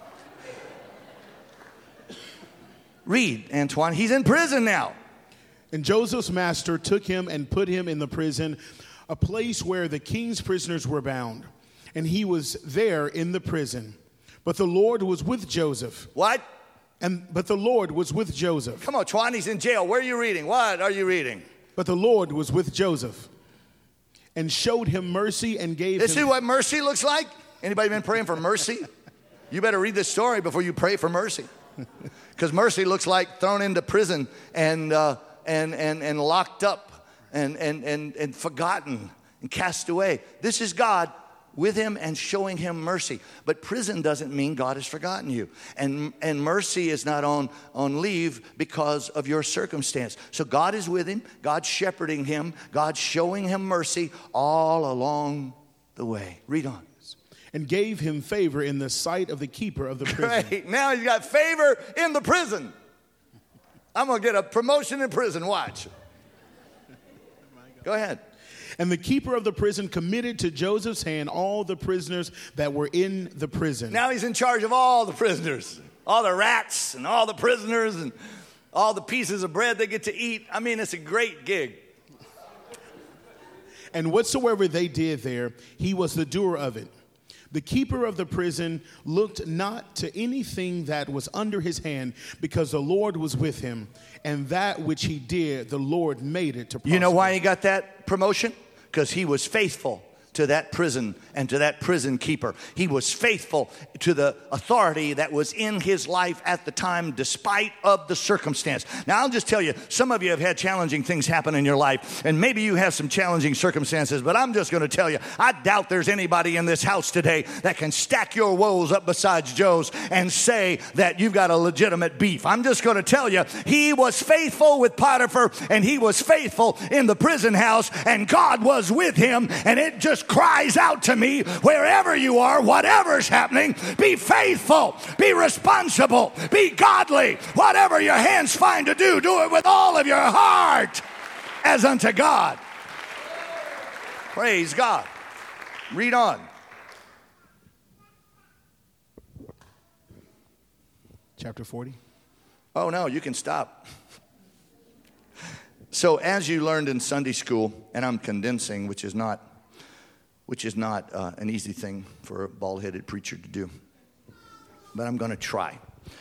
A: Read, Antoine. He's in prison now.
B: And Joseph's master took him and put him in the prison, a place where the king's prisoners were bound. And he was there in the prison. But the Lord was with Joseph.
A: What?
B: And but the Lord was with Joseph.
A: Come on, Twan, he's in jail. Where are you reading? What are you reading?
B: But the Lord was with Joseph and showed him mercy and gave
A: this
B: him...
A: This is what mercy looks like? Anybody been praying for mercy? You better read this story before you pray for mercy. Because mercy looks like thrown into prison and uh, and and and locked up and, and, and, and forgotten and cast away. This is God with him and showing him mercy. But prison doesn't mean God has forgotten you. And, and mercy is not on, on leave because of your circumstance. So God is with him. God's shepherding him. God's showing him mercy all along the way. Read on.
B: And gave him favor in the sight of the keeper of the prison.
A: Great. Now he's got favor in the prison. I'm going to get a promotion in prison. Watch. Go ahead.
B: And the keeper of the prison committed to Joseph's hand all the prisoners that were in the prison.
A: Now he's in charge of all the prisoners, all the rats and all the prisoners and all the pieces of bread they get to eat. I mean, it's a great gig.
B: And whatsoever they did there, he was the doer of it. The keeper of the prison looked not to anything that was under his hand, because the Lord was with him, and that which he did, the Lord made it to prosper.
A: You know why he got that promotion? Because he was faithful to that prison and to that prison keeper. He was faithful to the authority that was in his life at the time, despite of the circumstance. Now, I'll just tell you, some of you have had challenging things happen in your life, and maybe you have some challenging circumstances, but I'm just going to tell you, I doubt there's anybody in this house today that can stack your woes up besides Joe's and say that you've got a legitimate beef. I'm just going to tell you, he was faithful with Potiphar, and he was faithful in the prison house, and God was with him, and it just cries out to me, wherever you are, whatever's happening, be faithful, be responsible, be godly. Whatever your hands find to do, do it with all of your heart as unto God. Praise God. Read on.
B: Chapter forty.
A: Oh, no, you can stop. So as you learned in Sunday school, and I'm condensing, which is not which is not uh, an easy thing for a bald-headed preacher to do. But I'm going to try.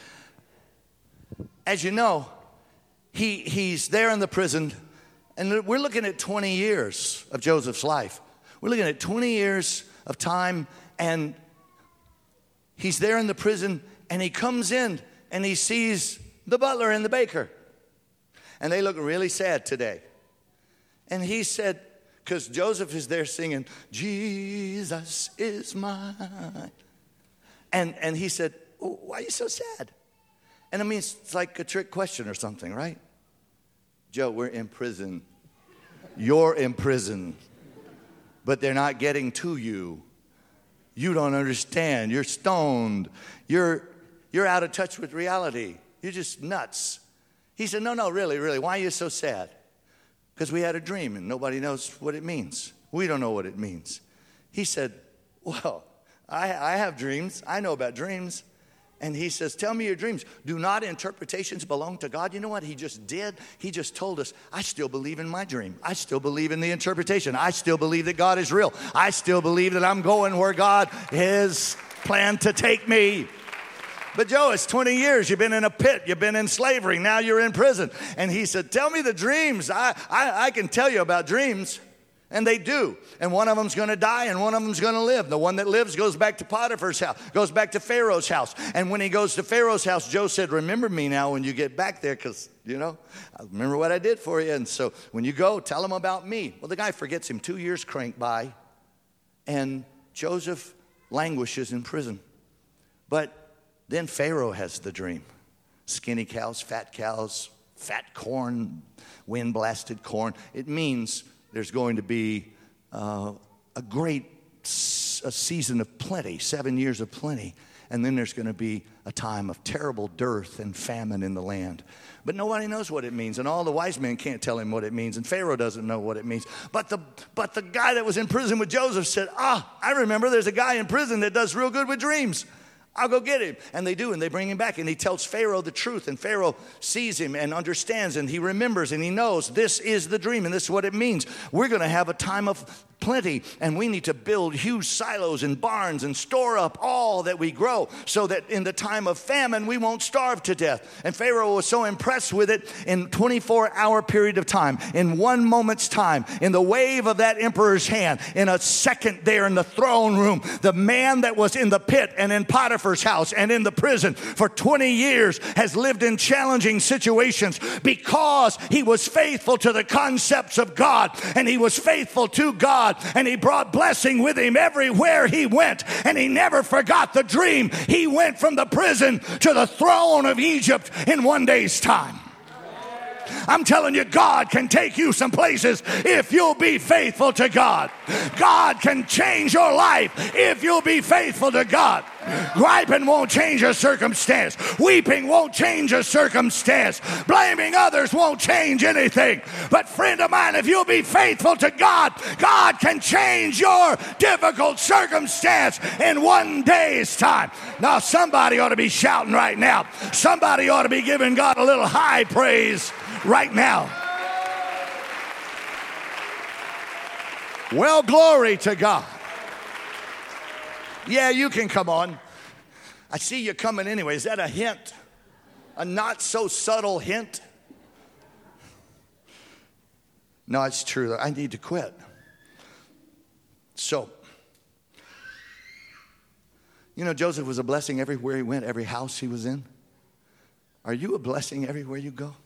A: As you know, he he's there in the prison, and we're looking at twenty years of Joseph's life. We're looking at twenty years of time, and he's there in the prison, and he comes in, and he sees the butler and the baker. And they look really sad today. And he said, because Joseph is there singing, Jesus is mine. And and he said, oh, why are you so sad? And I mean, it's like a trick question or something, right? Joe, we're in prison. You're in prison. but they're not getting to you. You don't understand. You're stoned. You're, you're out of touch with reality. You're just nuts. He said, no, no, really, really. Why are you so sad? Because we had a dream and nobody knows what it means. We don't know what it means. He said, well, I, I have dreams. I know about dreams. And he says, tell me your dreams. Do not interpretations belong to God? You know what he just did? He just told us, I still believe in my dream. I still believe in the interpretation. I still believe that God is real. I still believe that I'm going where God has planned to take me. But Joe, it's twenty years. You've been in a pit. You've been in slavery. Now you're in prison. And he said, tell me the dreams. I, I, I can tell you about dreams. And they do. And one of them's going to die and one of them's going to live. The one that lives goes back to Potiphar's house, goes back to Pharaoh's house. And when he goes to Pharaoh's house, Joe said, remember me now when you get back there because, you know, I remember what I did for you. And so when you go, tell him about me. Well, the guy forgets him. Two years crank by. And Joseph languishes in prison. But then Pharaoh has the dream. Skinny cows, fat cows, fat corn, wind-blasted corn. It means there's going to be uh, a great s- a season of plenty, seven years of plenty. And then there's going to be a time of terrible dearth and famine in the land. But nobody knows what it means. And all the wise men can't tell him what it means. And Pharaoh doesn't know what it means. But the, but the guy that was in prison with Joseph said, ah, I remember there's a guy in prison that does real good with dreams. I'll go get him. And they do, and they bring him back, and he tells Pharaoh the truth, and Pharaoh sees him and understands, and he remembers, and he knows this is the dream, and this is what it means. We're going to have a time of plenty, and we need to build huge silos and barns and store up all that we grow so that in the time of famine, we won't starve to death. And Pharaoh was so impressed with it in a twenty-four hour period of time, in one moment's time, in the wave of that emperor's hand, in a second there in the throne room, the man that was in the pit and in Potiphar's house and in the prison for twenty years has lived in challenging situations because he was faithful to the concepts of God, and he was faithful to God, and he brought blessing with him everywhere he went, and he never forgot the dream. He went from the prison to the throne of Egypt in one day's time. I'm telling you, God can take you some places if you'll be faithful to God. God can change your life if you'll be faithful to God. Griping won't change a circumstance. Weeping won't change a circumstance. Blaming others won't change anything. But friend of mine, if you'll be faithful to God, God can change your difficult circumstance in one day's time. Now somebody ought to be shouting right now. Somebody ought to be giving God a little high praise right now. Well, glory to God. Yeah, you can come on. I see you coming anyway. Is that a hint? A not so subtle hint? No, it's true. I need to quit. So, you know, Joseph was a blessing everywhere he went, every house he was in. Are you a blessing everywhere you go?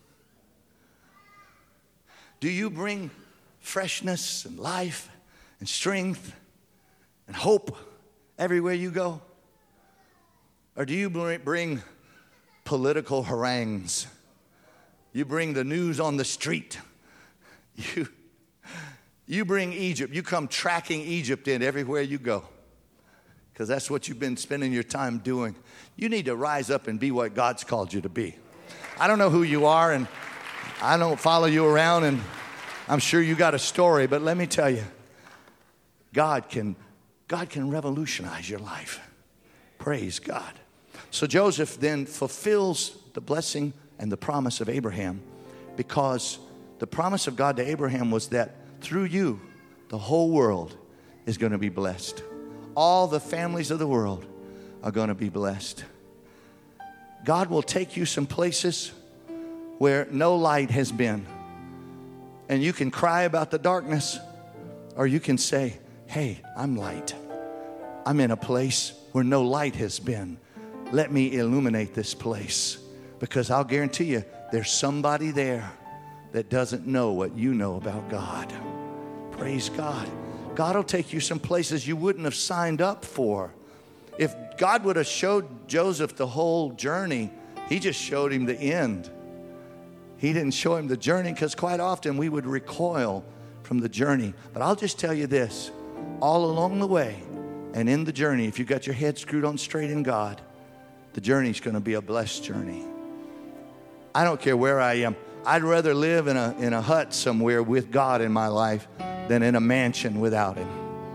A: Do you bring freshness and life and strength and hope everywhere you go? Or do you bring political harangues? You bring the news on the street. You, you bring Egypt. You come tracking Egypt in everywhere you go. Because that's what you've been spending your time doing. You need to rise up and be what God's called you to be. I don't know who you are, and I don't follow you around, and I'm sure you got a story, but let me tell you, God can, God can revolutionize your life. Praise God. So Joseph then fulfills the blessing and the promise of Abraham, because the promise of God to Abraham was that through you, the whole world is going to be blessed. All the families of the world are going to be blessed. God will take you some places where no light has been. And you can cry about the darkness, or you can say, hey, I'm light. I'm in a place where no light has been. Let me illuminate this place, because I'll guarantee you there's somebody there that doesn't know what you know about God. Praise God. God will take you some places you wouldn't have signed up for. If God would have showed Joseph the whole journey, he just showed him the end. He didn't show him the journey, because quite often we would recoil from the journey. But I'll just tell you this. all along the way and in the journey, if you got your head screwed on straight in God, the journey's going to be a blessed journey. I don't care where I am. I'd rather live in a, in a hut somewhere with God in my life than in a mansion without Him.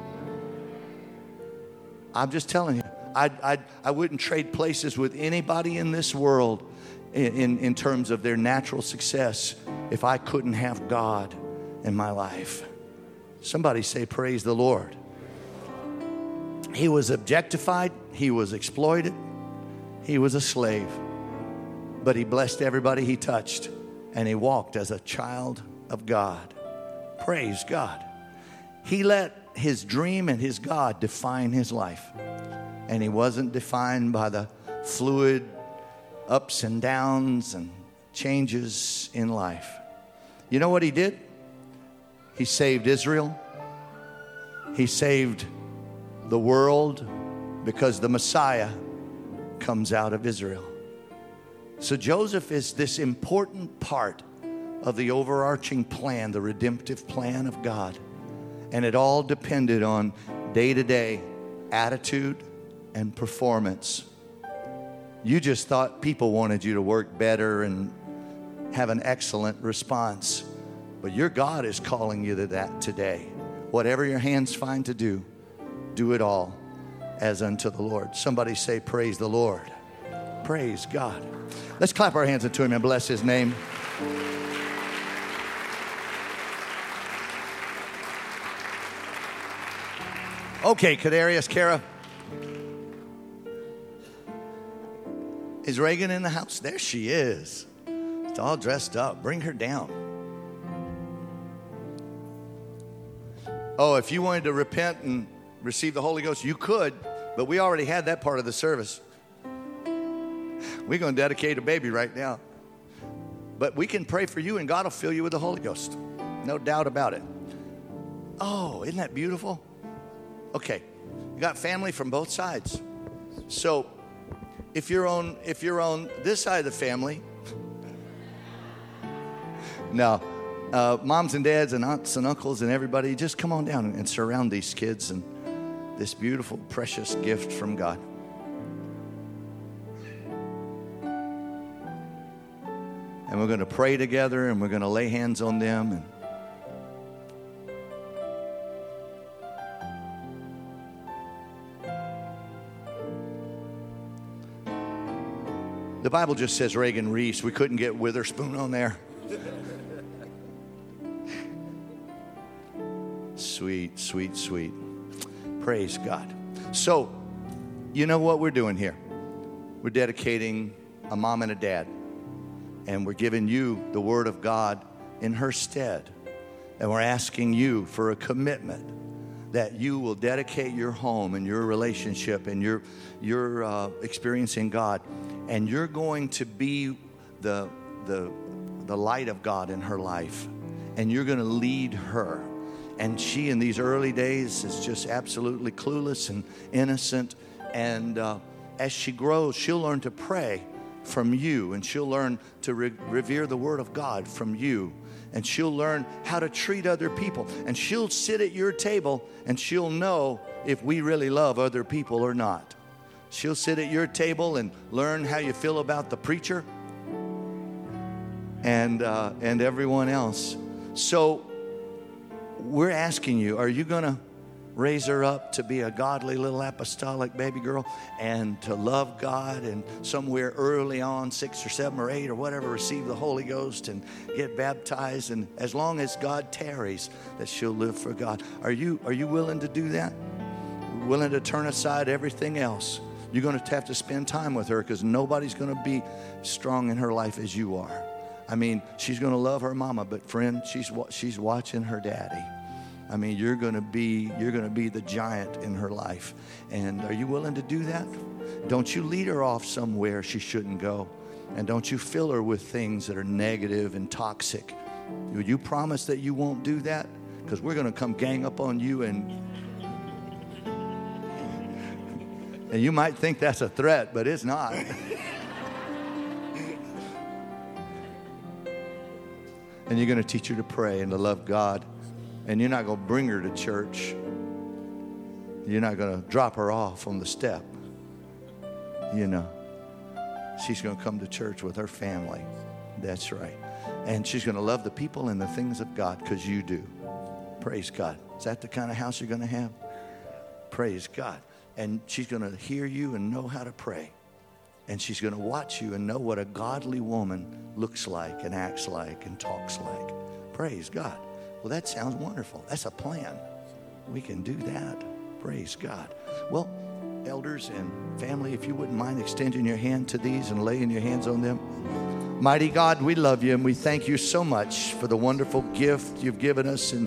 A: I'm just telling you, I I I wouldn't trade places with anybody in this world in, in, in terms of their natural success if I couldn't have God in my life. Somebody say, praise the Lord. He was objectified. He was exploited. He was a slave. But he blessed everybody he touched. And he walked as a child of God. Praise God. He let his dream and his God define his life. And he wasn't defined by the fluid ups and downs and changes in life. You know what he did? He saved Israel. He saved the world because the Messiah comes out of Israel. So Joseph is this important part of the overarching plan, the redemptive plan of God. And it all depended on day-to-day attitude and performance. You just thought people wanted you to work better and have an excellent response. But your God is calling you to that today. Whatever your hands find to do, do it all as unto the Lord. Somebody say, praise the Lord. Praise God. Let's clap our hands unto Him and bless His name. Okay, Kadarius, Kara. Is Reagan in the house? There she is. It's all dressed up. Bring her down. Oh, if you wanted to repent and receive the Holy Ghost, you could, but we already had that part of the service. We're going to dedicate a baby right now. But we can pray for you and God will fill you with the Holy Ghost. No doubt about it. Oh, isn't that beautiful? Okay, you got family from both sides. So if you're on if you're on this side of the family, no, uh, moms and dads and aunts and uncles and everybody, just come on down and surround these kids and this beautiful, precious gift from God. And we're going to pray together and we're going to lay hands on them. And the Bible just says Reagan Reese. We couldn't get Witherspoon on there. Sweet, sweet, sweet. Praise God. So, you know what we're doing here? We're dedicating a mom and a dad. And we're giving you the Word of God in her stead. And we're asking you for a commitment that you will dedicate your home and your relationship and your, your uh, experience in God. And you're going to be the, the, the light of God in her life. And you're going to lead her. And she, in these early days, is just absolutely clueless and innocent. And uh, as she grows, she'll learn to pray from you, and she'll learn to re- revere the Word of God from you, and she'll learn how to treat other people, and she'll sit at your table and she'll know if we really love other people or not. She'll sit at your table and learn how you feel about the preacher and uh, and everyone else. So we're asking you, are you going to raise her up to be a godly little apostolic baby girl and to love God and somewhere early on, six or seven or eight or whatever, receive the Holy Ghost and get baptized, and as long as God tarries, that she'll live for God? Are you are you willing to do that? Willing to turn aside everything else? You're going to have to spend time with her, because nobody's going to be strong in her life as you are. I mean, she's going to love her mama, but friend, she's she's watching her daddy. I mean, you're going to be you're going to be the giant in her life. And are you willing to do that? Don't you lead her off somewhere she shouldn't go. And don't you fill her with things that are negative and toxic. Will you promise that you won't do that? Because we're going to come gang up on you, and and you might think that's a threat, but it's not. And you're going to teach her to pray and to love God. And you're not going to bring her to church. You're not going to drop her off on the step. You know, she's going to come to church with her family. That's right. And she's going to love the people and the things of God because you do. Praise God. Is that the kind of house you're going to have? Praise God. And she's going to hear you and know how to pray. And she's going to watch you and know what a godly woman looks like and acts like and talks like. Praise God. Well, that sounds wonderful. That's a plan. We can do that. Praise God. Well, elders and family, if you wouldn't mind extending your hand to these and laying your hands on them. Mighty God, we love you and we thank you so much for the wonderful gift you've given us. And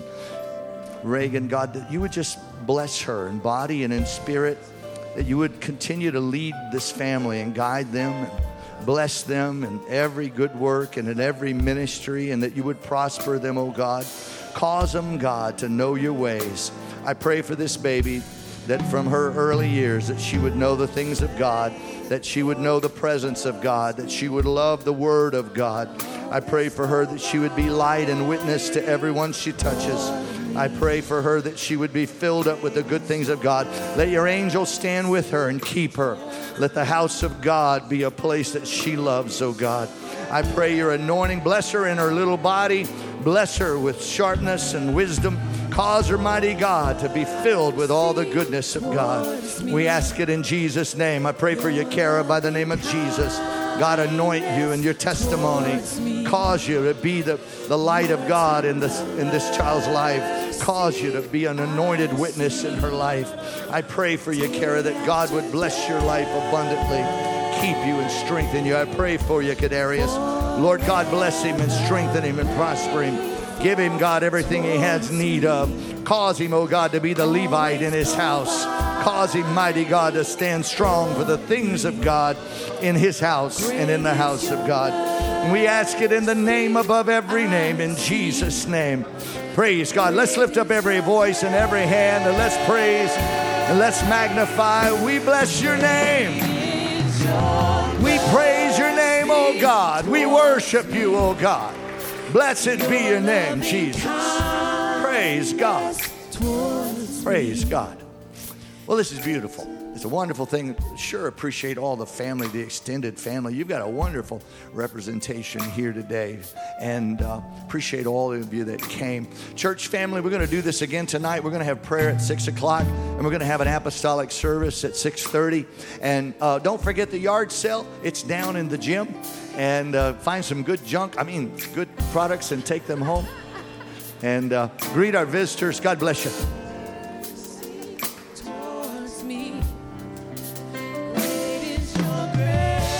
A: Reagan, God, that you would just bless her in body and in spirit, that you would continue to lead this family and guide them and bless them in every good work and in every ministry, and that you would prosper them, oh God. Cause them, God, to know your ways. I pray for this baby, that from her early years that she would know the things of God, that she would know the presence of God, that she would love the word of God. I pray for her that she would be light and witness to everyone she touches. I pray for her that she would be filled up with the good things of God. Let your angels stand with her and keep her. Let the house of God be a place that she loves, oh God. I pray your anointing. Bless her in her little body. Bless her with sharpness and wisdom. Cause her, mighty God, to be filled with all the goodness of God. We ask it in Jesus' name. I pray for you, Kara, by the name of Jesus. God, anoint you in your testimony. Cause you to be the, the light of God in this, in this child's life. Cause you to be an anointed witness in her life. I pray for you, Kara, that God would bless your life abundantly, keep you and strengthen you. I pray for you, Kadarius. Lord God, bless him and strengthen him and prosper him. Give him, God, everything he has need of. Cause him, oh God, to be the Levite in his house. Cause him, mighty God, to stand strong for the things of God in his house and in the house of God. And we ask it in the name above every name, in Jesus' name. Praise God. Let's lift up every voice and every hand, and let's praise and let's magnify. We bless your name. We praise your name, oh God. We worship you, oh God. Blessed be your name, Jesus. Praise God. Praise God. Well, this is beautiful. It's a wonderful thing. Sure appreciate all the family, the extended family. You've got a wonderful representation here today. And uh, appreciate all of you that came. Church family, we're going to do this again tonight. We're going to have prayer at six o'clock. And we're going to have an apostolic service at six thirty. And uh, don't forget the yard sale. It's down in the gym. And uh, find some good junk, I mean, good products, and take them home. And uh, greet our visitors. God bless you.